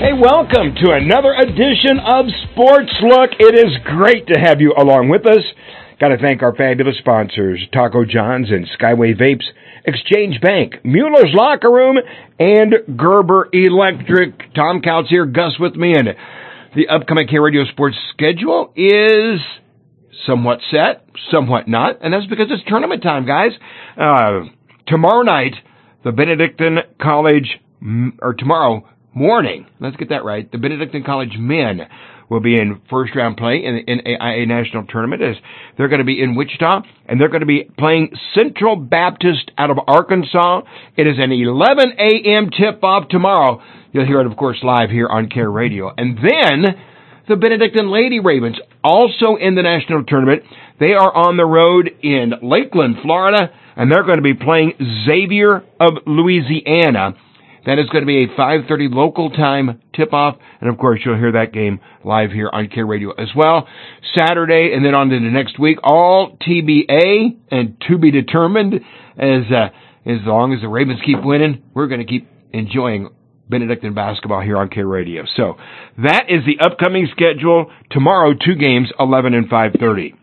Hey, welcome to another edition of Sports Look. It is great to have you along with us. Got to thank our fabulous sponsors, Taco John's and Skyway Vapes, Exchange Bank, Mueller's Locker Room, and Gerber Electric. Tom Couts here, Gus with me, and the upcoming K-Radio Sports schedule is somewhat set, somewhat not, and that's because it's tournament time, guys. Tomorrow night, the Benedictine College, or tomorrow morning, let's get that right, the Benedictine College men will be in first-round play in the NAIA National Tournament as they're going to be in Wichita, and they're going to be playing Central Baptist out of Arkansas. It is an 11 a.m. tip-off tomorrow. You'll hear it, of course, live here on Care Radio. And then the Benedictine Lady Ravens, also in the national tournament. They are on the road in Lakeland, Florida, and they're going to be playing Xavier of Louisiana. That is going to be a 5:30 local time tip-off, and of course you'll hear that game live here on Care Radio as well. Saturday, and then on to the next week, all TBA and to be determined. As long as the Ravens keep winning, we're going to keep enjoying Benedictine basketball here on Care Radio. So that is the upcoming schedule. Tomorrow, 2 games, 11 and 5:30.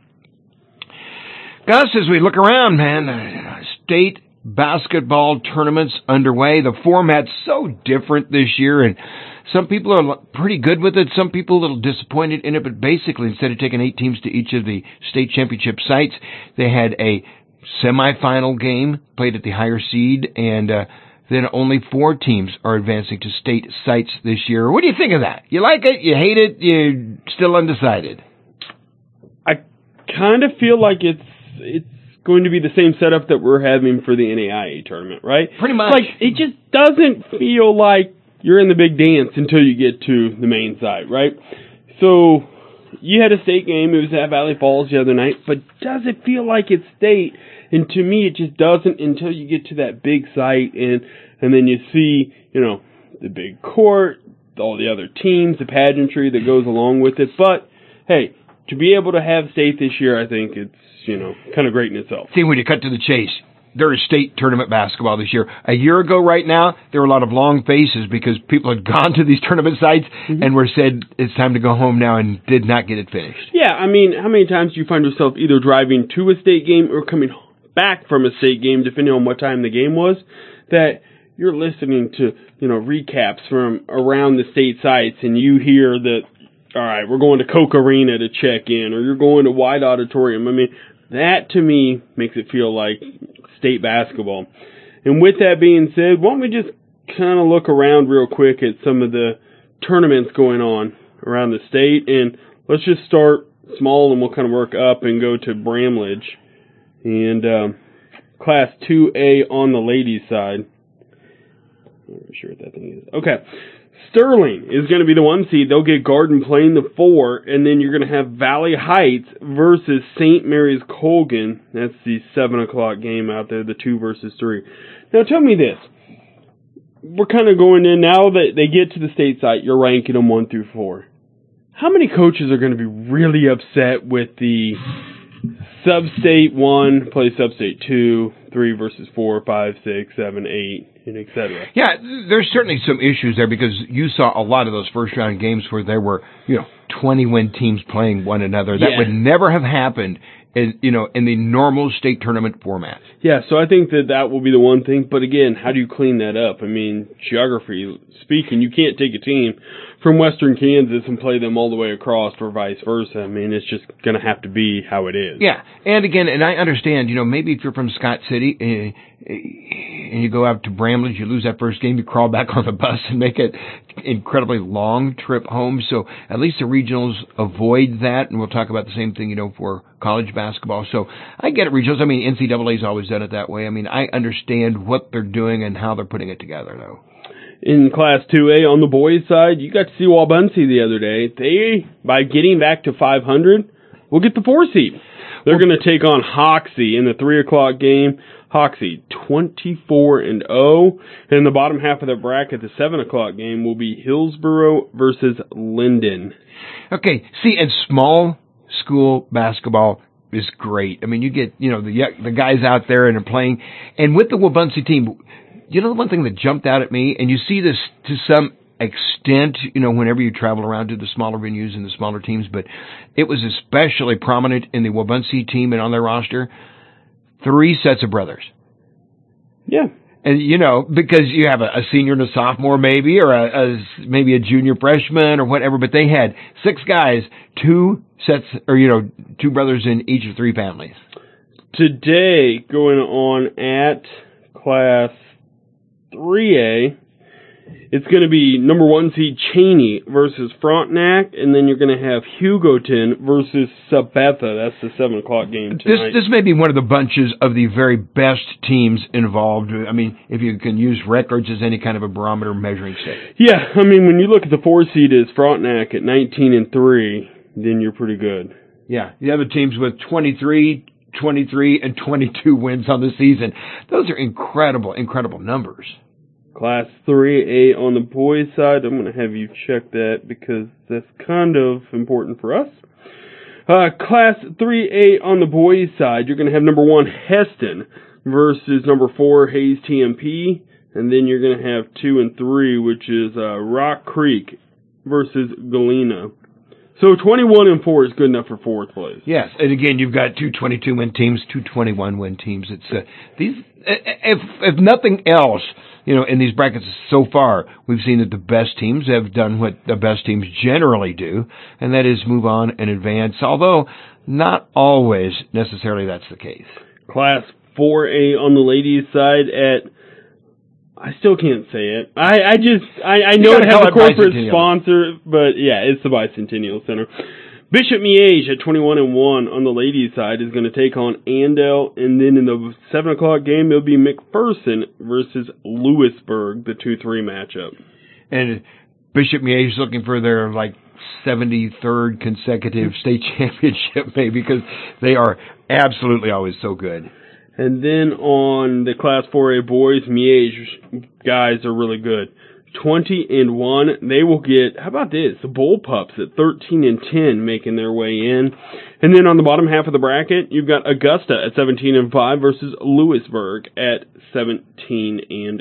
Gus, as we look around, man, state basketball tournaments underway. The format's so different this year, and some people are pretty good with it. Some people a little disappointed in it, but basically, instead of taking 8 teams to each of the state championship sites, they had a semifinal game played at the higher seed, and then only 4 teams are advancing to state sites this year. What do you think of that? You like it? You hate it? You're still undecided? I kind of feel like it's going to be the same setup that we're having for the NAIA tournament, right? Pretty much. Like, it just doesn't feel like you're in the big dance until you get to the main site, right? So, you had a state game. It was at Valley Falls the other night, but does it feel like it's state? And to me, it just doesn't until you get to that big site, and then you see, the big court, all the other teams, the pageantry that goes along with it. But, hey, to be able to have state this year, I think it's, kind of great in itself. See, when you cut to the chase, there is state tournament basketball this year. A year ago right now, there were a lot of long faces because people had gone to these tournament sites and were said, it's time to go home now, and did not get it finished. Yeah, I mean, how many times do you find yourself either driving to a state game or coming back from a state game, depending on what time the game was, that you're listening to, recaps from around the state sites, and you hear that, all right, we're going to Coke Arena to check in, or you're going to White Auditorium. I mean, that, to me, makes it feel like state basketball. And with that being said, why don't we just kind of look around real quick at some of the tournaments going on around the state, and let's just start small, and we'll kind of work up and go to Bramlage. And Class 2A on the ladies' side. I'm not sure what that thing is. Okay. Sterling is going to be the 1 seed. They'll get Garden playing the 4, and then you're going to have Valley Heights versus St. Mary's Colgan. That's the 7 o'clock game out there, the 2 versus 3. Now, tell me this. We're kind of going in now that they get to the state site. You're ranking them 1 through 4. How many coaches are going to be really upset with the Sub-State 1 play Sub-State 2, 3 versus 4, 5, 6, 7, 8, and et cetera? Yeah, there's certainly some issues there because you saw a lot of those first-round games where there were, 20-win teams playing one another. That would never have happened in the normal state tournament format. Yeah, so I think that will be the one thing. But again, how do you clean that up? I mean, geography speaking, you can't take a team from western Kansas and play them all the way across or vice versa. I mean, it's just going to have to be how it is. Yeah, and again, and I understand, maybe if you're from Scott City and you go out to Bramlage, you lose that first game, you crawl back on the bus and make it incredibly long trip home. So at least the regionals avoid that, and we'll talk about the same thing, for college basketball. So I get it, regionals. I mean, NCAA's always done it that way. I mean, I understand what they're doing and how they're putting it together, though. In Class 2A on the boys' side, you got to see Wabaunsee the other day. They, by getting back to 500, will get the 4 seed. They're going to take on Hoxie in the 3 o'clock game. Hoxie 24-0. And in the bottom half of the bracket, the 7 o'clock game will be Hillsboro versus Linden. Okay, see, and small school basketball is great. I mean, you get, the guys out there and are playing. And with the Wabaunsee team, the one thing that jumped out at me, and you see this to some extent, whenever you travel around to the smaller venues and the smaller teams, but it was especially prominent in the Wabaunsee team and on their roster. 3 sets of brothers. Yeah. And, because you have a senior and a sophomore maybe, or maybe a junior freshman or whatever, but they had 6 guys, 2 sets, or, 2 brothers in each of 3 families. Today, going on at Class 3A, it's going to be number 1 seed Cheney versus Frontenac, and then you're going to have Hugoton versus Sabetha. That's the 7 o'clock game tonight. This may be one of the bunches of the very best teams involved. I mean, if you can use records as any kind of a barometer measuring stick. Yeah, I mean, when you look at the 4 seed is Frontenac at 19-3, then you're pretty good. Yeah, the other teams with 23, and 22 wins on the season. Those are incredible numbers. Class 3A on the boys' side, I'm going to have you check that because that's kind of important for us. Class 3A on the boys' side, you're going to have number 1 Heston versus number 4 Hayes TMP, and then you're going to have 2 and 3, which is Rock Creek versus Galena. So 21-4 is good enough for 4th place. Yes, and again, you've got 2 22-win teams, 2 21-win teams. It's these, if nothing else, in these brackets so far, we've seen that the best teams have done what the best teams generally do, and that is move on and advance, although not always necessarily that's the case. Class 4A on the ladies' side at, I still can't say it. I know it has a corporate sponsor, but yeah, it's the Bicentennial Center. Bishop Miege at 21-1 on the ladies' side is going to take on Andel, and then in the 7 o'clock game, it'll be McPherson versus Lewisburg, the 2-3 matchup. And Bishop Miege is looking for their, 73rd consecutive state championship, maybe, because they are absolutely always so good. And then on the Class 4A boys, Miege guys are really good. 20-1, they will get, how about this, the Bullpups at 13-10 making their way in. And then on the bottom half of the bracket, you've got Augusta at 17-5 versus Lewisburg at 17-6.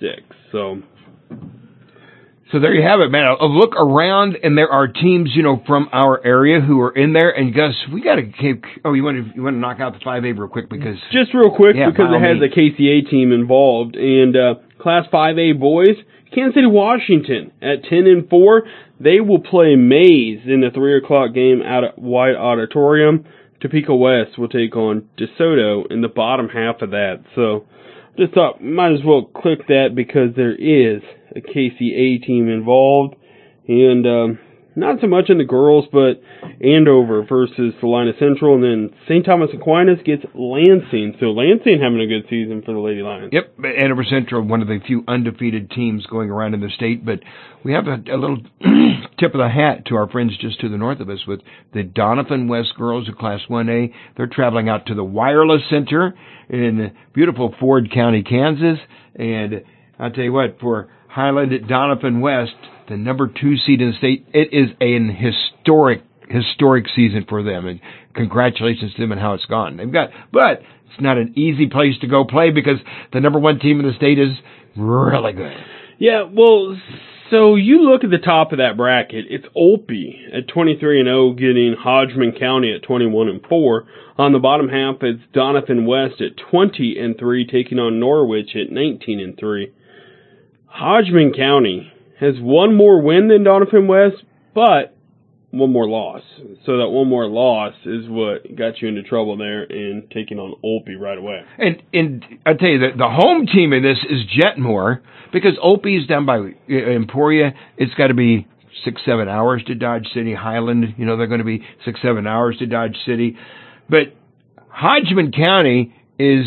So there you have it, man. A look around, and there are teams, from our area who are in there. And Gus, we got to keep. Oh, you want to knock out the 5A real quick because just real quick because it has a KCA team involved. And Class 5A boys, Kansas City, Washington at 10-4. They will play Mays in the 3 o'clock game out at White Auditorium. Topeka West will take on DeSoto in the bottom half of that. So just thought might as well click that because there is a KCA team involved, and not so much in the girls, but Andover versus Salina Central, and then St. Thomas Aquinas gets Lansing. So Lansing having a good season for the Lady Lions. Yep, Andover Central, one of the few undefeated teams going around in the state, but we have a little tip of the hat to our friends just to the north of us with the Doniphan West girls of Class 1A. They're traveling out to the Wireless Center in beautiful Ford County, Kansas, and I'll tell you what, for Highland at Doniphan West, the number 2 seed in the state, it is an historic season for them, and congratulations to them and how it's gone. But it's not an easy place to go play because the number 1 team in the state is really good. Yeah, well, so you look at the top of that bracket, it's Olpe at 23-0 getting Hodgman County at 21-4. On the bottom half, it's Doniphan West at 20-3 taking on Norwich at 19-3. Hodgman County has one more win than Doniphan West, but one more loss. So that one more loss is what got you into trouble there in taking on Olpe right away. And I tell you that the home team in this is Jetmore because Olpe is down by Emporia. It's got to be 6-7 hours to Dodge City. Highland, they're going to be 6-7 hours to Dodge City. But Hodgman County is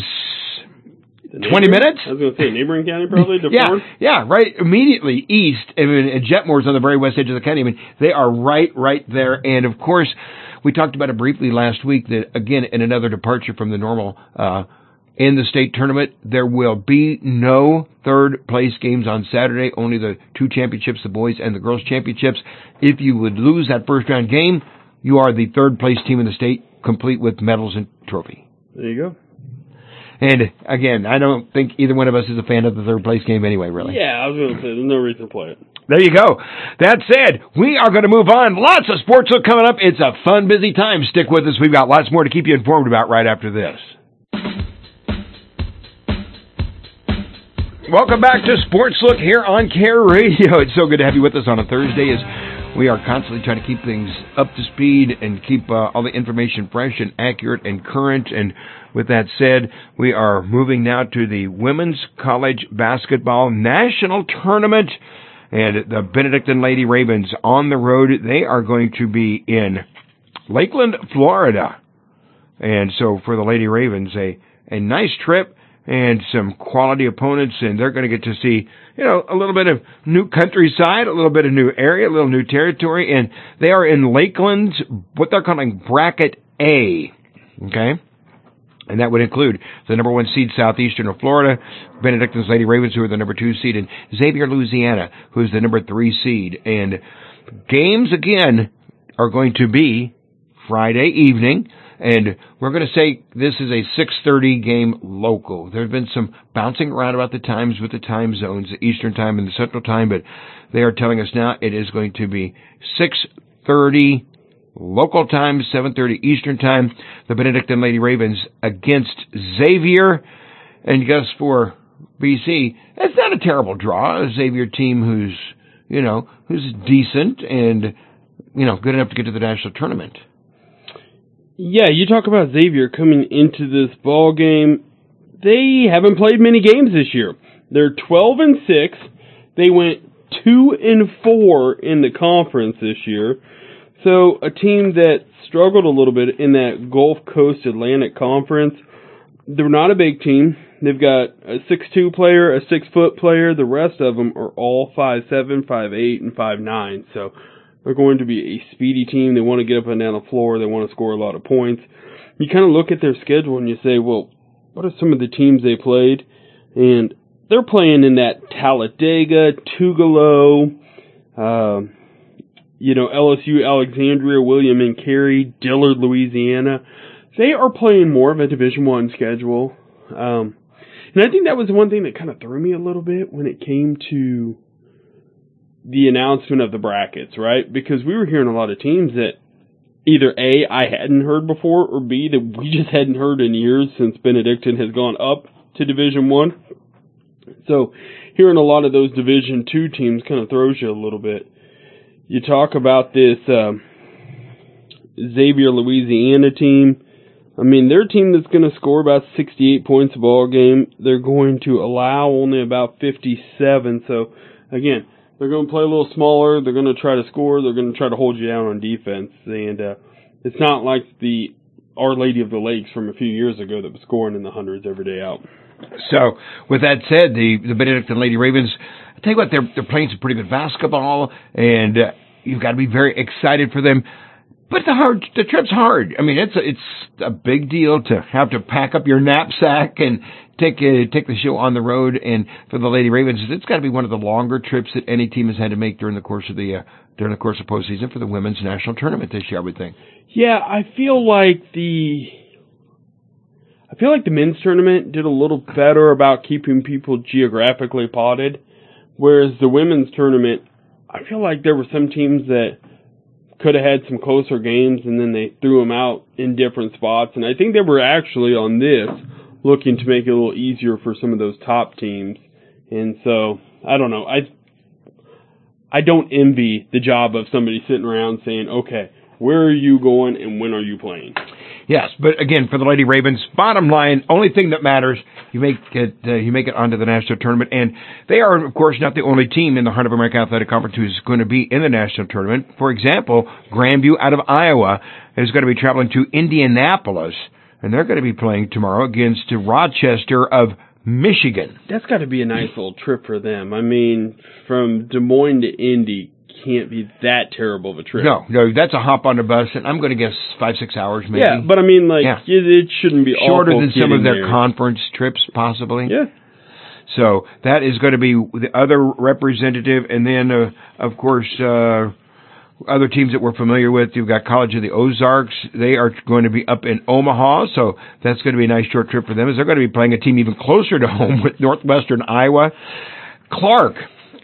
20 minutes? I was going to say neighboring county probably. Yeah, right immediately east. And Jetmore's on the very west edge of the county. I mean, they are right there. And of course, we talked about it briefly last week that again, in another departure from the normal, in the state tournament, there will be no third place games on Saturday, only the 2 championships, the boys and the girls championships. If you would lose that first round game, you are the 3rd place team in the state, complete with medals and trophy. There you go. And again, I don't think either one of us is a fan of the 3rd place game anyway, really. Yeah, I was going to say, there's no reason to play it. There you go. That said, we are going to move on. Lots of sports look coming up. It's a fun, busy time. Stick with us. We've got lots more to keep you informed about right after this. Welcome back to Sports Look here on Care Radio. It's so good to have you with us on a Thursday as we are constantly trying to keep things up to speed and keep all the information fresh and accurate and current. And with that said, we are moving now to the Women's College Basketball National Tournament. And the Benedictine Lady Ravens on the road, they are going to be in Lakeland, Florida. And so for the Lady Ravens, a nice trip and some quality opponents, and they're going to get to see, a little bit of new countryside, a little bit of new area, a little new territory, and they are in Lakeland's, what they're calling Bracket A, okay? And that would include the number 1 seed Southeastern of Florida, Benedictine's Lady Ravens, who are the number 2 seed, and Xavier, Louisiana, who's the number 3 seed. And games, again, are going to be Friday evening. And we're going to say this is a 6:30 game local. There have been some bouncing around about the times with the time zones, the Eastern time and the Central time, but they are telling us now it is going to be 6:30 local time, 7:30 Eastern time. The Benedictine Lady Ravens against Xavier. And guess for BC, it's not a terrible draw. A Xavier team who's decent and, good enough to get to the national tournament. Yeah, you talk about Xavier coming into this ball game. They haven't played many games this year. They're 12-6. They went 2-4 in the conference this year. So a team that struggled a little bit in that Gulf Coast Atlantic Conference. They're not a big team. They've got a 6'2" player, a 6-foot player. The rest of them are all 5'7", 5'8", and 5'9". So they're going to be a speedy team. They want to get up and down the floor. They want to score a lot of points. You kind of look at their schedule and you say, well, what are some of the teams they played? And they're playing in that Talladega, Tugelo, LSU, Alexandria, William and Carey, Dillard, Louisiana. They are playing more of a Division I schedule. And I think that was one thing that kind of threw me a little bit when it came to the announcement of the brackets, right? Because we were hearing a lot of teams that either A, I hadn't heard before, or B, that we just hadn't heard in years since Benedictine has gone up to Division I. So hearing a lot of those Division II teams kind of throws you a little bit. You talk about this Xavier, Louisiana team. I mean, they're a team that's going to score about 68 points a ball game. They're going to allow only about 57. So, again, they're going to play a little smaller. They're going to try to score. They're going to try to hold you down on defense. And it's not like the Our Lady of the Lakes from a few years ago that was scoring in the hundreds every day out. So, with that said, the Benedictine Lady Ravens, I tell you what, they're playing some pretty good basketball, and you've got to be very excited for them. But the trip's hard. I mean, it's a big deal to have to pack up your knapsack and take the show on the road. And for the Lady Ravens, it's got to be one of the longer trips that any team has had to make during the course of postseason for the women's national tournament this year, I would think. Yeah, I feel like the men's tournament did a little better about keeping people geographically potted, whereas the women's tournament, I feel like there were some teams that could have had some closer games, and then they threw them out in different spots. And I think they were actually on this looking to make it a little easier for some of those top teams. And so, I don't know. I don't envy the job of somebody sitting around saying, okay, where are you going and when are you playing? Yes, but again, for the Lady Ravens, bottom line, only thing that matters, you make it onto the national tournament, and they are, of course, not the only team in the Heart of America Athletic Conference who's going to be in the national tournament. For example, Grandview out of Iowa is going to be traveling to Indianapolis, and they're going to be playing tomorrow against Rochester of Michigan. That's got to be a nice little trip for them. I mean, from Des Moines to Indy can't be that terrible of a trip. No, that's a hop on the bus, and I'm going to guess 5-6 hours maybe. Yeah, but I mean, it shouldn't be shorter awful than some of their there. conference trips, possibly. Yeah. So that is going to be the other representative, and then, of course, other teams that we're familiar with. You've got College of the Ozarks. They are going to be up in Omaha, so that's going to be a nice short trip for them, as they're going to be playing a team even closer to home with Northwestern Iowa. Clark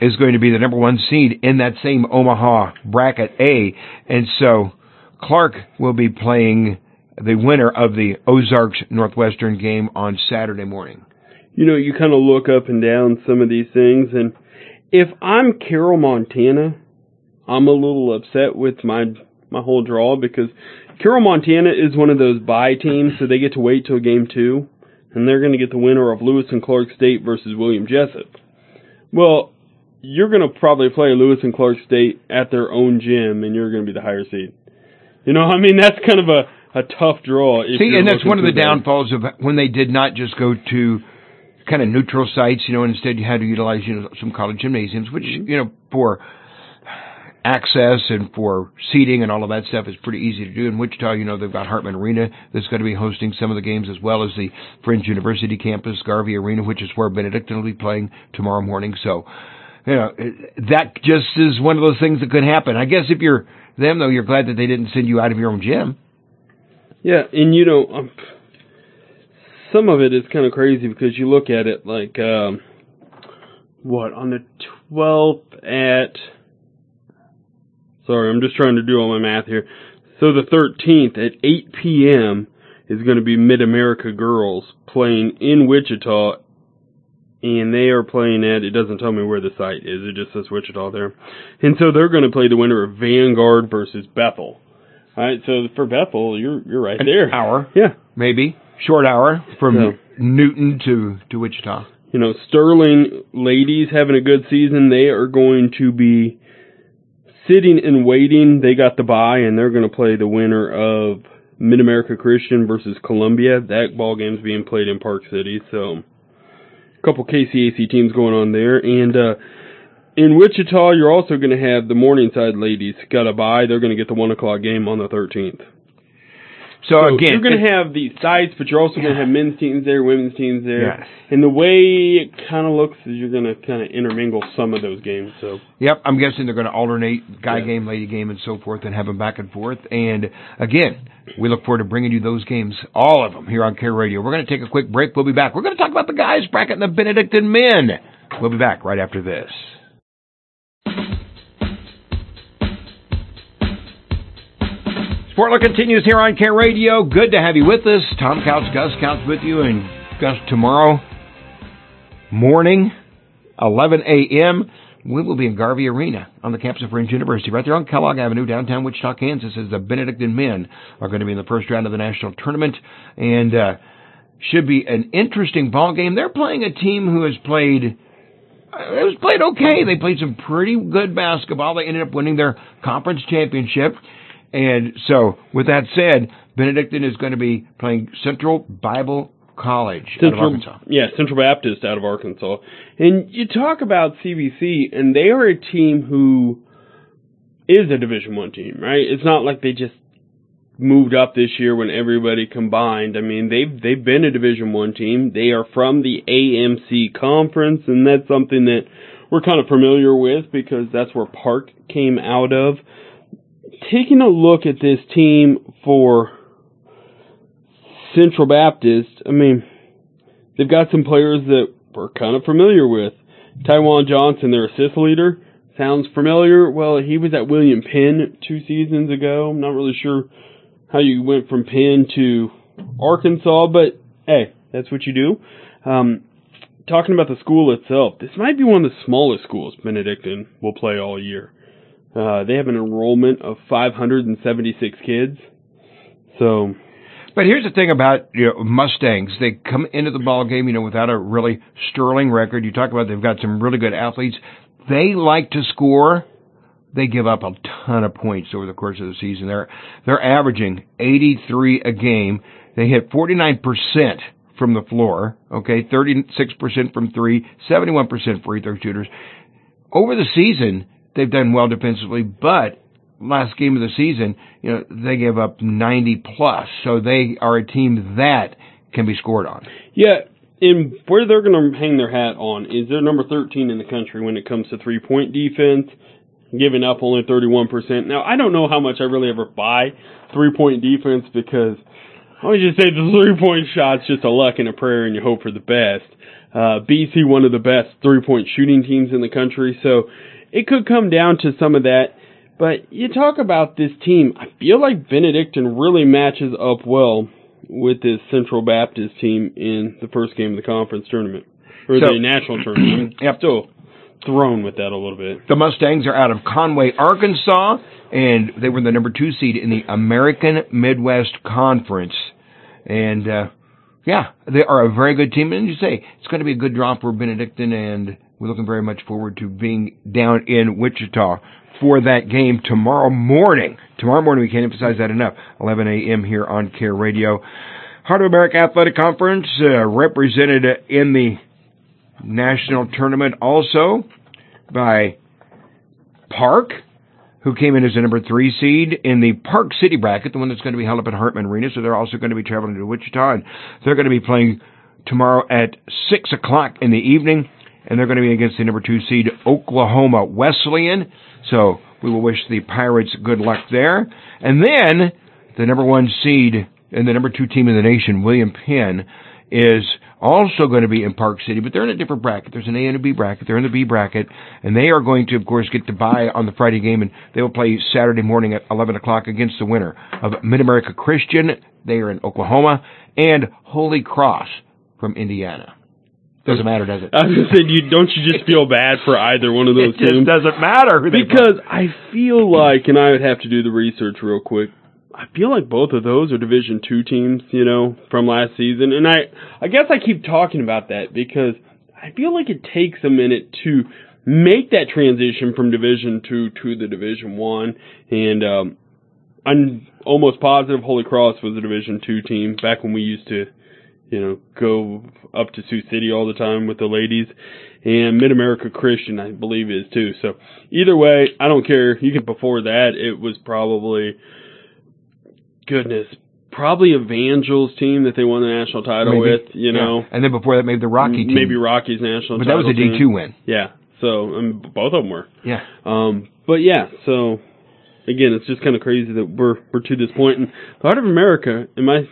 is going to be the number 1 seed in that same Omaha bracket A. And so Clark will be playing the winner of the Ozarks Northwestern game on Saturday morning. You know, you kind of look up and down some of these things, and if I'm Carroll, Montana, I'm a little upset with my whole draw, because Carroll, Montana is one of those bye teams, so they get to wait till game 2, and they're going to get the winner of Lewis and Clark State versus William Jessup. Well, you're going to probably play Lewis and Clark State at their own gym, and you're going to be the higher seed. You know, I mean, that's kind of a tough draw. See, and that's one of the downfalls of when they did not just go to kind of neutral sites, you know, instead you had to utilize, you know, some college gymnasiums, which, you know, for access and for seating and all of that stuff is pretty easy to do. In Wichita, you know, they've got Hartman Arena that's going to be hosting some of the games, as well as the Fringe University campus, Garvey Arena, which is where Benedictine will be playing tomorrow morning. So, you know, that just is one of those things that could happen. I guess if you're them, though, you're glad that they didn't send you out of your own gym. Yeah, and you know, some of it is kind of crazy, because you look at it like, on the 12th at, sorry, I'm just trying to do all my math here. So the 13th at 8 p.m. is going to be Mid-America Girls playing in Wichita, and they are playing at, it doesn't tell me where the site is, it just says Wichita there. And so they're going to play the winner of Vanguard versus Bethel. All right, so for Bethel, you're right there. An hour. Yeah. Maybe. Short hour from Newton to Wichita. You know, Sterling ladies having a good season. They are going to be sitting and waiting. They got the bye, and they're going to play the winner of Mid-America Christian versus Columbia. That ball game's being played in Park City, so a couple KCAC teams going on there. And in Wichita, you're also going to have the Morningside ladies got a bye. They're going to get the 1 o'clock game on the 13th. So again, you're going to have these sites, but you're also going to have men's teams there, women's teams there. Yes. And the way it kind of looks is you're going to kind of intermingle some of those games. So yep, I'm guessing they're going to alternate guy game, lady game, and so forth, and have them back and forth. And again, we look forward to bringing you those games, all of them, here on Care Radio. We're going to take a quick break. We'll be back. We're going to talk about the guys bracket and the Benedictine men. We'll be back right after this. Sportler continues here on Care Radio. Good to have you with us. Tom Couch, Gus Couch with you, and Gus, tomorrow morning, 11 a.m., we will be in Garvey Arena on the campus of Fringe University, right there on Kellogg Avenue, downtown Wichita, Kansas, as the Benedictine men are going to be in the first round of the national tournament, and should be an interesting ball game. They're playing a team who has played okay. They played some pretty good basketball. They ended up winning their conference championship. And so, with that said, Benedictine is going to be playing Central Bible College out of Arkansas. Yeah, Central Baptist out of Arkansas. And you talk about CBC, and they are a team who is a Division I team, right? It's not like they just moved up this year when everybody combined. I mean, they've been a Division I team. They are from the AMC Conference, and that's something that we're kind of familiar with because that's where Park came out of. Taking a look at this team for Central Baptist, I mean, they've got some players that we're kind of familiar with. Taiwan Johnson, their assist leader, sounds familiar. Well, he was at William Penn 2 seasons ago. I'm not really sure how you went from Penn to Arkansas, but hey, that's what you do. Talking about the school itself, this might be one of the smallest schools Benedictine will play all year. They have an enrollment of 576 kids. So, but here's the thing about Mustangs. They come into the ball game, without a really sterling record. You talk about they've got some really good athletes. They like to score. They give up a ton of points over the course of the season. They're averaging 83 a game. They hit 49% from the floor. Okay, 36% from three, 71% free throw shooters. Over the season, they've done well defensively, but last game of the season, they gave up 90 plus. So they are a team that can be scored on. Yeah, and where they're going to hang their hat on is they're number 13 in the country when it comes to three-point defense, giving up only 31%. Now, I don't know how much I really ever buy three-point defense because I always just say the three-point shot's just a luck and a prayer and you hope for the best. BC, one of the best three-point shooting teams in the country. So it could come down to some of that. But you talk about this team, I feel like Benedictine really matches up well with this Central Baptist team in the first game of the conference tournament, or the national tournament. I'm still thrown with that a little bit. The Mustangs are out of Conway, Arkansas, and they were the number 2 seed in the American Midwest Conference. And, they are a very good team. And you say, it's going to be a good draw for Benedictine, and we're looking very much forward to being down in Wichita for that game tomorrow morning. Tomorrow morning, we can't emphasize that enough, 11 a.m. here on Care Radio. Heart of America Athletic Conference represented in the national tournament also by Park, who came in as the number 3 seed in the Park City bracket, the one that's going to be held up at Hartman Arena. So they're also going to be traveling to Wichita, and they're going to be playing tomorrow at 6 o'clock in the evening, and they're going to be against the number 2 seed Oklahoma Wesleyan. So we will wish the Pirates good luck there. And then the number 1 seed and the number 2 team in the nation, William Penn, is also going to be in Park City, but they're in a different bracket. There's an A and a B bracket. They're in the B bracket, and they are going to, of course, get to bye on the Friday game, and they will play Saturday morning at 11 o'clock against the winner of Mid-America Christian. They are in Oklahoma, and Holy Cross from Indiana. Doesn't matter, does it? I was going to say, don't you just feel bad for either one of those teams? It just doesn't matter who they play. Because I feel like, and I would have to do the research real quick, I feel like both of those are Division II teams, from last season. And I guess I keep talking about that because I feel like it takes a minute to make that transition from Division II to the Division I. And I'm almost positive Holy Cross was a Division II team back when we used to, go up to Sioux City all the time with the ladies. And Mid-America Christian, I believe, is too. So either way, I don't care. Before that, it was probably Evangel's team that they won the national title with, Yeah. And then before that, maybe the Rocky team. Maybe Rocky's national title. But that was a D2 team. win. Yeah. So, both of them were. Yeah. But yeah, so, again, it's just kind of crazy that we're to this point. And the Heart of America,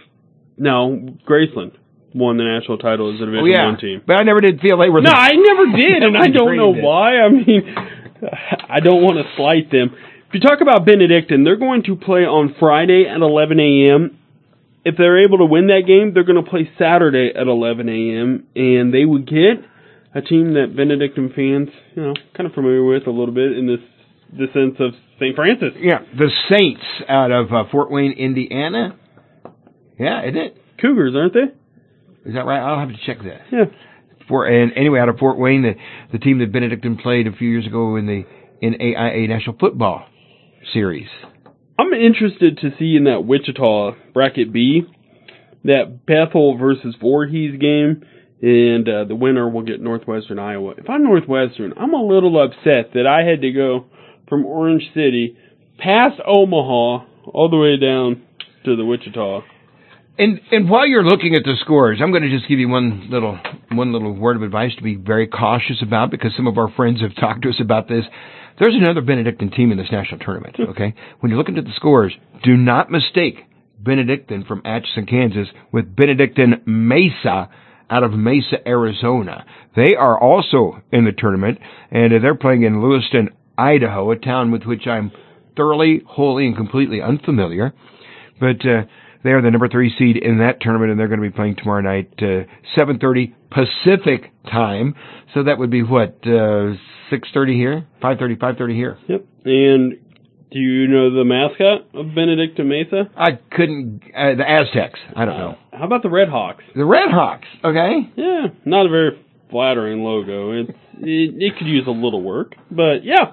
Graceland won the national title as a Division I team. But I never did feel they were... No, I never did, and I don't know why. I mean, I don't want to slight them. If you talk about Benedictine, they're going to play on Friday at 11 a.m. If they're able to win that game, they're going to play Saturday at 11 a.m. And they would get a team that Benedictine fans, kind of familiar with a little bit in the sense of St. Francis. Yeah, the Saints out of Fort Wayne, Indiana. Yeah, isn't it? Cougars, aren't they? Is that right? I'll have to check that. Yeah. Anyway, out of Fort Wayne, the team that Benedictine played a few years ago in the NAIA National Football Series. I'm interested to see in that Wichita bracket B, that Bethel versus Voorhees game, and the winner will get Northwestern Iowa. If I'm Northwestern, I'm a little upset that I had to go from Orange City past Omaha all the way down to the Wichita. And while you're looking at the scores, I'm going to just give you one little word of advice to be very cautious about, because some of our friends have talked to us about this. There's another Benedictine team in this national tournament, okay? When you're looking at the scores, do not mistake Benedictine from Atchison, Kansas with Benedictine Mesa out of Mesa, Arizona. They are also in the tournament, and they're playing in Lewiston, Idaho, a town with which I'm thoroughly, wholly, and completely unfamiliar. But they are the number 3 seed in that tournament, and they're going to be playing tomorrow night, 7:30 Pacific time. So that would be what, 6:30 here? 5:30 here. Yep. And do you know the mascot of Benedictine Mesa? I couldn't, the Aztecs. I don't know. How about the Red Hawks? The Red Hawks, okay. Yeah, not a very flattering logo. It could use a little work, but yeah.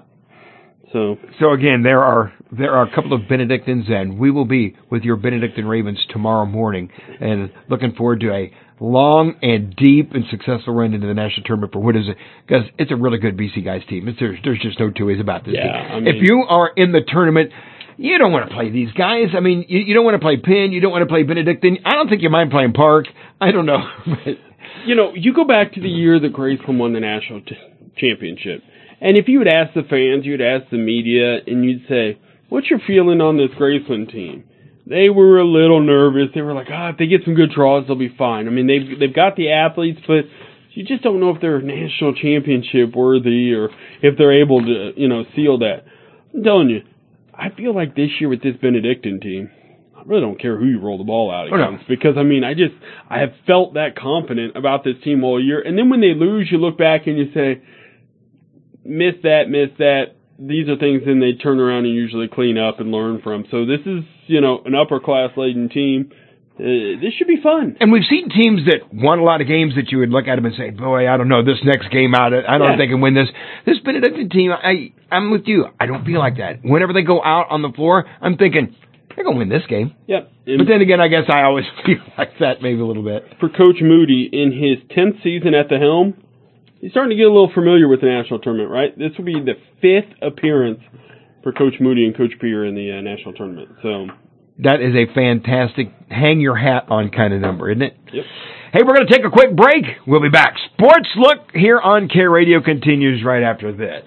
So again, there are a couple of Benedictines, and we will be with your Benedictine Ravens tomorrow morning, and looking forward to a long and deep and successful run into the national tournament for what is it? Because it's a really good BC guys team. There's just no two ways about this team. I mean, if you are in the tournament, you don't want to play these guys. I mean, you don't want to play Penn. You don't want to play Benedictine. I don't think you mind playing Park. I don't know. You go back to the year that Graceland won the national championship. And if you would ask the fans, you would ask the media, and you'd say, what's your feeling on this Graceland team? They were a little nervous. They were like, if they get some good draws, they'll be fine. I mean, they've got the athletes, but, you just don't know if they're national championship worthy or if they're able to, seal that. I'm telling you, I feel like this year with this Benedictine team, I really don't care who you roll the ball out against because, I have felt that confident about this team all year. And then when they lose, you look back and you say, miss that. These are things then they turn around and usually clean up and learn from. So this is, an upper-class-laden team. This should be fun. And we've seen teams that won a lot of games that you would look at them and say, boy, I don't know, this next game out, I don't think they can win this. This Benedictine team, I'm with you. I don't feel like that. Whenever they go out on the floor, I'm thinking, they're going to win this game. Yep. But then again, I guess I always feel like that maybe a little bit. For Coach Moody, in his 10th season at the helm, he's starting to get a little familiar with the national tournament, right? This will be the 5th appearance for Coach Moody and Coach Pierre in the national tournament. So that is a fantastic hang-your-hat-on kind of number, isn't it? Yep. Hey, we're going to take a quick break. We'll be back. Sports Look here on K Radio continues right after this.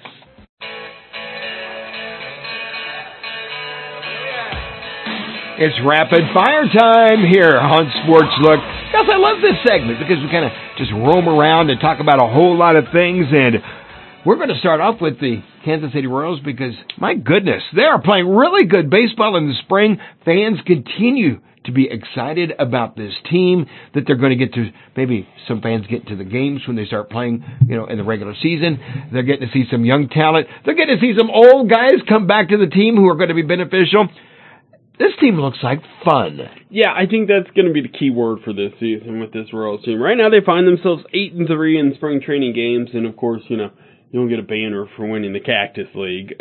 It's rapid fire time here on Sports Look. Yes, I love this segment because we kind of just roam around and talk about a whole lot of things. And we're going to start off with the Kansas City Royals because, my goodness, they are playing really good baseball in the spring. Fans continue to be excited about this team, that they're going to get to, maybe some fans get to the games when they start playing, in the regular season. They're getting to see some young talent. They're getting to see some old guys come back to the team who are going to be beneficial. This team looks like fun. Yeah, I think that's going to be the key word for this season with this Royals team. Right now they find themselves 8-3 in spring training games, and of course, you don't get a banner for winning the Cactus League.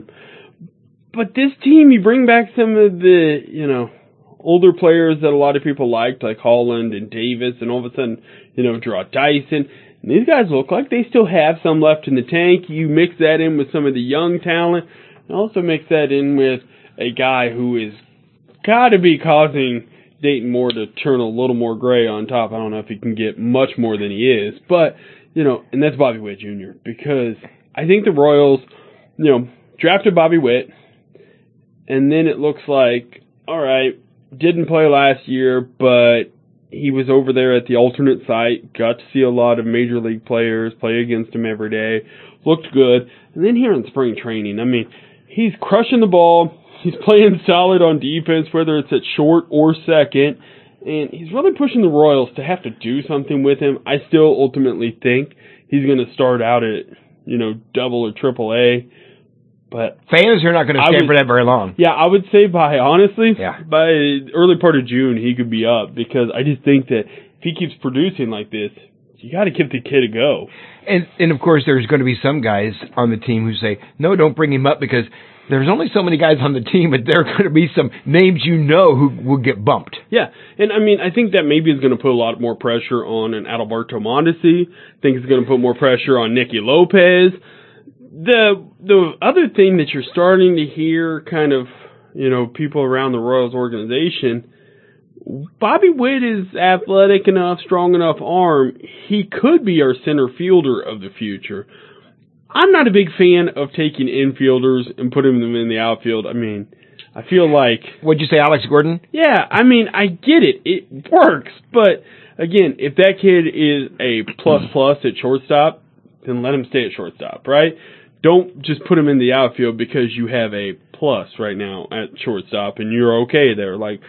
But this team, you bring back some of the, older players that a lot of people liked, like Holland and Davis, and all of a sudden, draw Dyson. And these guys look like they still have some left in the tank. You mix that in with some of the young talent, and also mix that in with a guy who is got to be causing Dayton Moore to turn a little more gray on top. I don't know if he can get much more than he is, but, and that's Bobby Witt Jr., because I think the Royals, drafted Bobby Witt, and then it looks like, all right, didn't play last year, but he was over there at the alternate site, got to see a lot of major league players, play against him every day, looked good, and then here in spring training, he's crushing the ball. He's playing solid on defense, whether it's at short or second, and he's really pushing the Royals to have to do something with him. I still ultimately think he's going to start out at, double or triple A, but fans are not going to stand for that very long. Yeah, I would say by early part of June, he could be up, because I just think that if he keeps producing like this, you got to give the kid a go. And of course, there's going to be some guys on the team who say, no, don't bring him up, because there's only so many guys on the team, but there are going to be some names who will get bumped. Yeah, and I think that maybe is going to put a lot more pressure on an Adalberto Mondesi. I think it's going to put more pressure on Nicky Lopez. The other thing that you're starting to hear kind of, people around the Royals organization, Bobby Witt is athletic enough, strong enough arm, he could be our center fielder of the future. I'm not a big fan of taking infielders and putting them in the outfield. I feel like... What'd you say, Alex Gordon? Yeah, I get it. It works. But, again, if that kid is a plus at shortstop, then let him stay at shortstop, right? Don't just put him in the outfield because you have a plus right now at shortstop and you're okay there.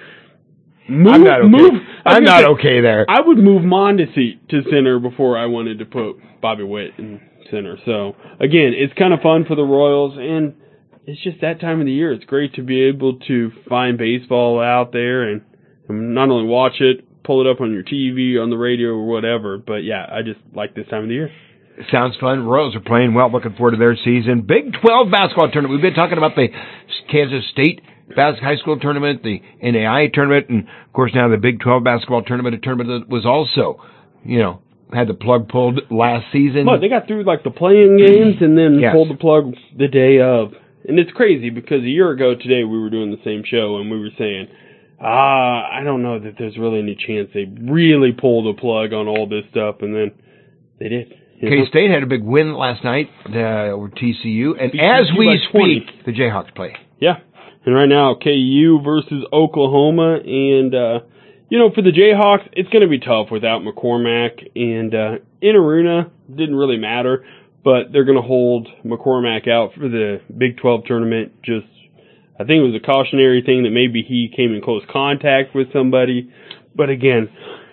I'm not okay there. I would move Mondesi to center before I wanted to put Bobby Witt in center. So, again, it's kind of fun for the Royals, and it's just that time of the year. It's great to be able to find baseball out there and not only watch it, pull it up on your TV, on the radio, or whatever, but yeah, I just like this time of the year. Sounds fun. Royals are playing well. Looking forward to their season. Big 12 basketball tournament. We've been talking about the Kansas State high school tournament, the NAIA tournament, and, of course, now the Big 12 basketball tournament, a tournament that was also, had the plug pulled last season. Well, they got through the playing games and then pulled the plug the day of. And it's crazy because a year ago today we were doing the same show and we were saying, I don't know that there's really any chance they really pull the plug on all this stuff, and then they did. K-State had a big win last night over TCU, and as we speak, the Jayhawks play. Yeah, and right now KU versus Oklahoma, and For the Jayhawks, it's going to be tough without McCormack, and Inaruna didn't really matter, but they're going to hold McCormack out for the Big 12 tournament. I think it was a cautionary thing that maybe he came in close contact with somebody, but again,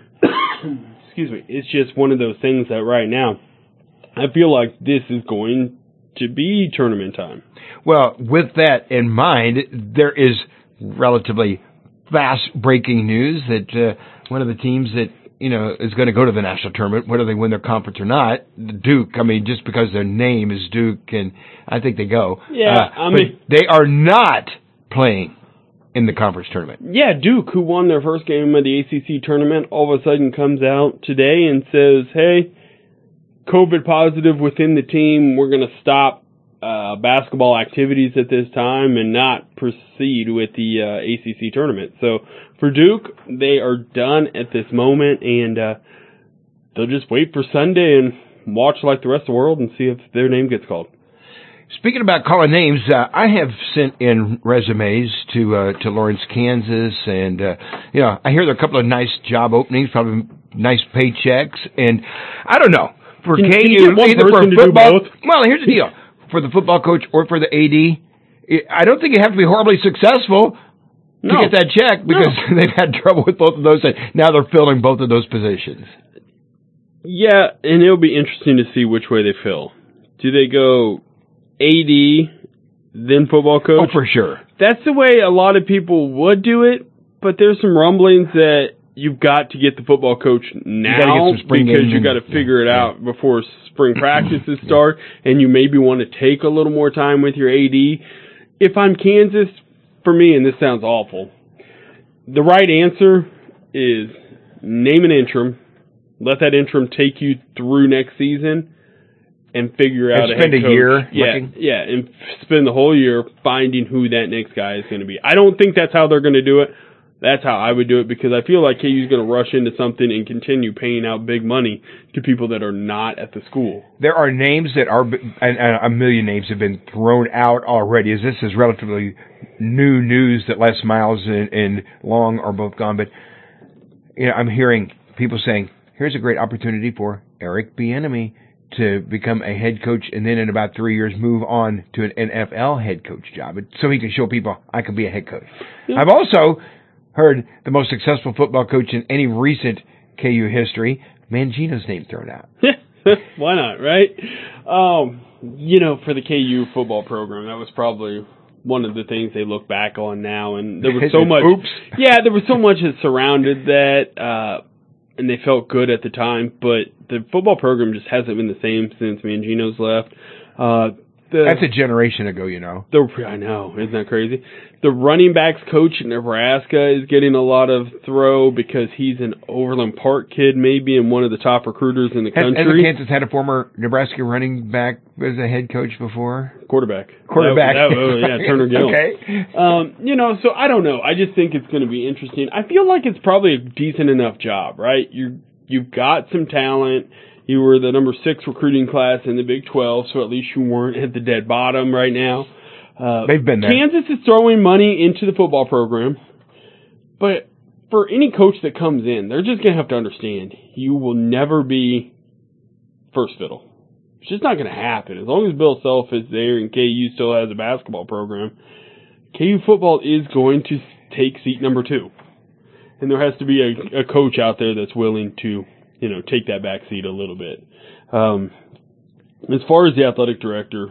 excuse me, it's just one of those things that right now, I feel like this is going to be tournament time. Well, with that in mind, there is relatively fast breaking news that one of the teams that is going to go to the national tournament, whether they win their conference or not, Duke. I mean, just because their name is Duke, and I think they go. Yeah, but they are not playing in the conference tournament. Yeah, Duke, who won their first game of the ACC tournament, all of a sudden comes out today and says, "Hey, COVID positive within the team. We're going to stop basketball activities at this time and not proceed with the ACC tournament." So for Duke, they are done at this moment, and they'll just wait for Sunday and watch like the rest of the world and see if their name gets called. Speaking about calling names, I have sent in resumes to Lawrence, Kansas, and I hear there are a couple of nice job openings, probably nice paychecks, and I don't know for KU either for football. Well, here's the deal. For the football coach or for the AD, I don't think you have to be horribly successful to get that check because they've had trouble with both of those, and now they're filling both of those positions. Yeah, and it'll be interesting to see which way they fill. Do they go AD, then football coach? Oh, for sure. That's the way a lot of people would do it, but there's some rumblings that you've got to get the football coach now because you got to figure it out before spring practices start, and you maybe want to take a little more time with your AD. If I'm Kansas, for me, and this sounds awful, the right answer is name an interim, let that interim take you through next season, and figure out a head coach. Spend a year and spend the whole year finding who that next guy is going to be. I don't think that's how they're going to do it. That's how I would do it because I feel like KU's going to rush into something and continue paying out big money to people that are not at the school. There are names that are, and a million names have been thrown out already, as this is relatively new news that Les Miles and Long are both gone. But I'm hearing people saying, here's a great opportunity for Eric Bieniemy to become a head coach and then in about 3 years move on to an NFL head coach job so he can show people I can be a head coach. Yeah. I've also heard the most successful football coach in any recent KU history, Mangino's name thrown out. Why not, right? For the KU football program, that was probably one of the things they look back on now, and there was so much. Oops. Yeah, there was so much that surrounded that, and they felt good at the time, but the football program just hasn't been the same since Mangino's left. That's a generation ago, I know. Isn't that crazy? The running backs coach in Nebraska is getting a lot of throw because he's an Overland Park kid, maybe, and one of the top recruiters in the country. Has Kansas had a former Nebraska running back as a head coach before? Quarterback. Turner Gill. Okay. So I don't know. I just think it's going to be interesting. I feel like it's probably a decent enough job, right? You've got some talent. You were the number 6 recruiting class in the Big 12, so at least you weren't at the dead bottom right now. They've been there. Kansas is throwing money into the football program, but for any coach that comes in, they're just going to have to understand you will never be first fiddle. It's just not going to happen. As long as Bill Self is there and KU still has a basketball program, KU football is going to take seat number 2. And there has to be a coach out there that's willing to take that back seat a little bit. As far as the athletic director,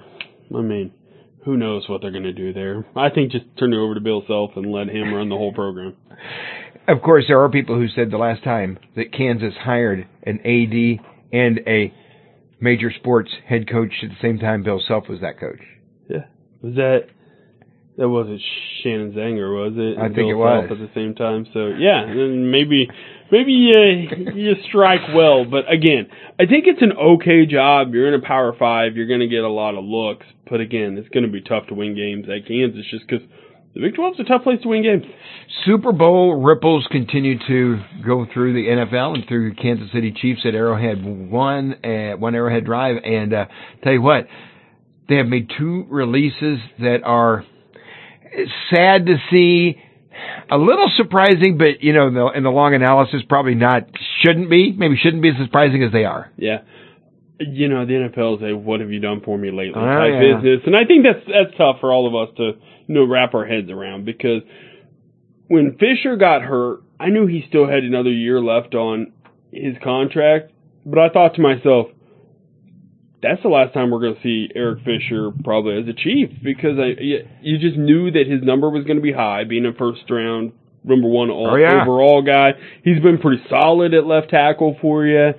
who knows what they're going to do there. I think just turn it over to Bill Self and let him run the whole program. Of course, there are people who said the last time that Kansas hired an AD and a major sports head coach at the same time Bill Self was that coach. Yeah. That wasn't Shannon Zanger, was it? I think it was. At the same time. So, yeah, maybe you strike well. But, again, I think it's an okay job. You're in a Power 5. You're going to get a lot of looks. But, again, it's going to be tough to win games at Kansas just because the Big 12 is a tough place to win games. Super Bowl ripples continue to go through the NFL and through Kansas City Chiefs at Arrowhead one Arrowhead Drive. And tell you what, they have made 2 releases that are sad to see, A little surprising, but, in the long analysis, probably shouldn't be as surprising as they are. Yeah. The NFL is a what have you done for me lately type business. And I think that's tough for all of us to, wrap our heads around, because when Fisher got hurt, I knew he still had another year left on his contract, but I thought to myself, that's the last time we're going to see Eric Fisher probably as a Chief, because you just knew that his number was going to be high, being a first-round number one overall guy. He's been pretty solid at left tackle for you.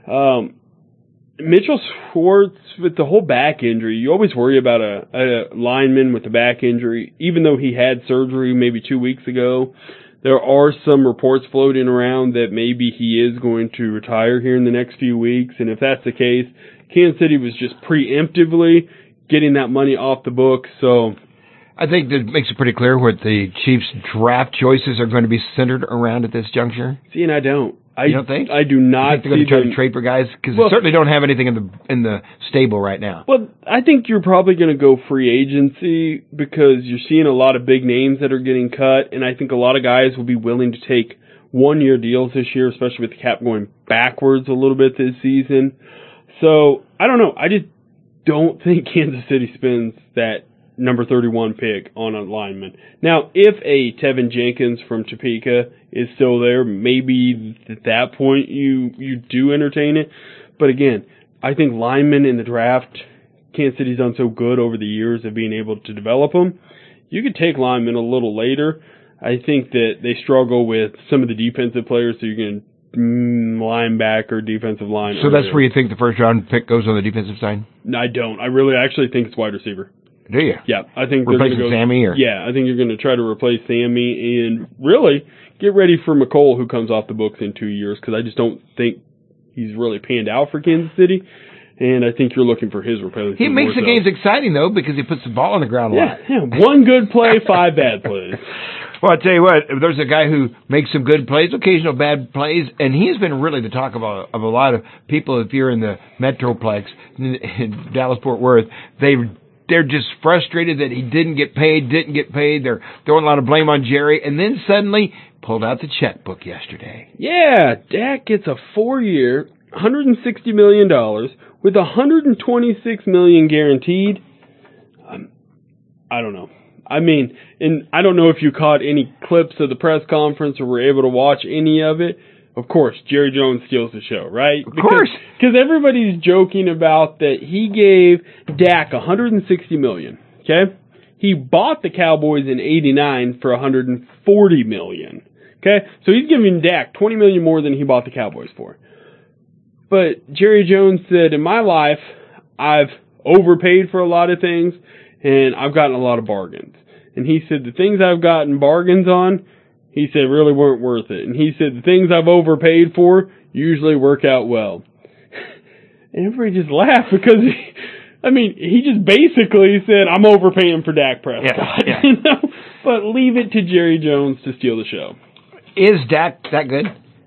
Mitchell Schwartz, with the whole back injury, you always worry about a lineman with a back injury, even though he had surgery maybe 2 weeks ago. There are some reports floating around that maybe he is going to retire here in the next few weeks, and if that's the case, Kansas City was just preemptively getting that money off the books. So I think that makes it pretty clear what the Chiefs' draft choices are going to be centered around at this juncture. See, and I don't. You don't think? I do not. You think they're going to try to trade for guys? Because they certainly don't have anything in the stable right now. Well, I think you're probably going to go free agency, because you're seeing a lot of big names that are getting cut, and I think a lot of guys will be willing to take one-year deals this year, especially with the cap going backwards a little bit this season. So, I don't know. I just don't think Kansas City spends that number 31 pick on a lineman. Now, if a Tevin Jenkins from Topeka is still there, maybe at that point you do entertain it. But again, I think linemen in the draft, Kansas City's done so good over the years of being able to develop them. You could take linemen a little later. I think that they struggle with some of the defensive players, so you're going to linebacker, defensive line. So that's where you think the first round pick goes on the defensive side? No, I don't. I really actually think it's wide receiver. Do you? Yeah, I think replacing Sammy, or yeah, I think you're going to try to replace Sammy and really get ready for McColl, who comes off the books in 2 years, because I just don't think he's really panned out for Kansas City, and I think you're looking for his replacement. He makes the games exciting though, because he puts the ball on the ground a lot. Yeah, one good play, 5 bad plays. Well, I tell you what, there's a guy who makes some good plays, occasional bad plays, and he's been really the talk of a lot of people. If you're in the Metroplex in Dallas-Fort Worth, they're just frustrated that he didn't get paid. They're throwing a lot of blame on Jerry, and then suddenly pulled out the checkbook yesterday. Yeah, Dak gets a 4-year, $160 million with $126 million guaranteed. I don't know. I mean, and I don't know if you caught any clips of the press conference or were able to watch any of it. Of course, Jerry Jones steals the show, right? Of course. Because everybody's joking about that he gave Dak $160 million, okay? He bought the Cowboys in '89 for $140 million, okay? So he's giving Dak $20 million more than he bought the Cowboys for. But Jerry Jones said, in my life, I've overpaid for a lot of things, and I've gotten a lot of bargains. And he said, the things I've gotten bargains on, he said, really weren't worth it. And he said, the things I've overpaid for usually work out well. And everybody just laughed, because he just basically said, I'm overpaying for Dak Prescott. Yeah. But leave it to Jerry Jones to steal the show. Is Dak that good?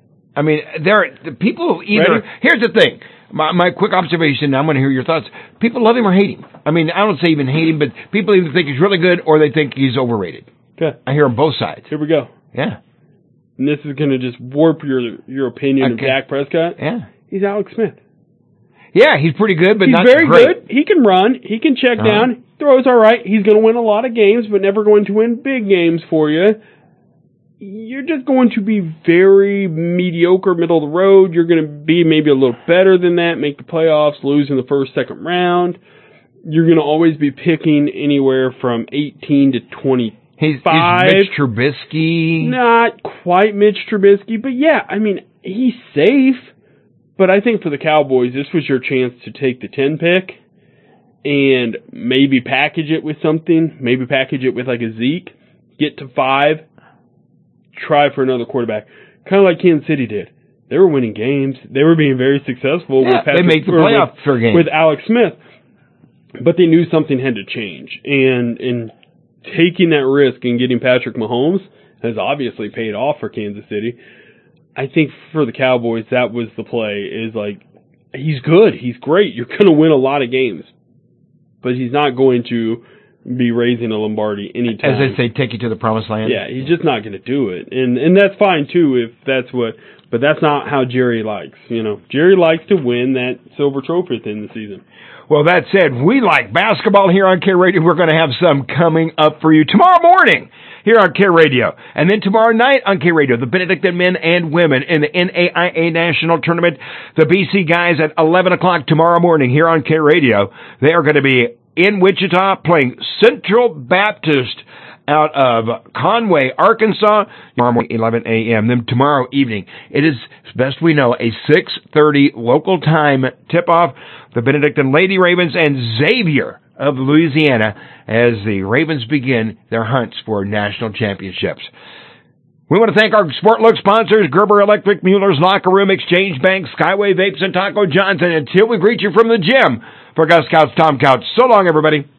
The people either... Ready? Here's the thing. My quick observation, I'm going to hear your thoughts. People love him or hate him. I don't say even hate him, but people either think he's really good or they think he's overrated. Okay. I hear on both sides. Here we go. Yeah. And this is going to just warp your opinion of Dak Prescott. Yeah. He's Alex Smith. Yeah, he's pretty good, but he's not very great. Good. He can run. He can check down. Throws all right. He's going to win a lot of games, but never going to win big games for you. You're just going to be very mediocre, middle of the road. You're going to be maybe a little better than that, make the playoffs, lose in the first, second round. You're going to always be picking anywhere from 18 to 25. He's Mitch Trubisky. Not quite Mitch Trubisky, but yeah, he's safe. But I think for the Cowboys, this was your chance to take the 10 pick and maybe package it with something. Maybe package it with like a Zeke. Get to 5. Try for another quarterback. Kind of like Kansas City did. They were winning games. They were being very successful with Patrick, they make the playoff for game with Alex Smith. But they knew something had to change. And taking that risk and getting Patrick Mahomes has obviously paid off for Kansas City. I think for the Cowboys, that was the play, is like, he's good, he's great, you're going to win a lot of games. But he's not going to be raising a Lombardi anytime. As they say, take you to the promised land. Yeah, he's just not going to do it. And that's fine, too, if that's what... But that's not how Jerry likes. Jerry likes to win that silver trophy at the end of the season. Well, that said, we like basketball here on K Radio. We're going to have some coming up for you tomorrow morning here on K Radio. And then tomorrow night on K Radio, the Benedictine men and women in the NAIA National Tournament. The BC guys at 11 o'clock tomorrow morning here on K Radio. They are going to be in Wichita playing Central Baptist out of Conway, Arkansas, tomorrow morning, 11 a.m. Then tomorrow evening, it is, as best we know, a 6:30 local time tip-off. The Benedictine Lady Ravens and Xavier of Louisiana as the Ravens begin their hunts for national championships. We want to thank our Sport Look sponsors, Gerber Electric, Mueller's Locker Room, Exchange Bank, Skyway Vapes, and Taco Johnson. Until we greet you from the gym, for Gus Couch, Tom Couch, so long, everybody.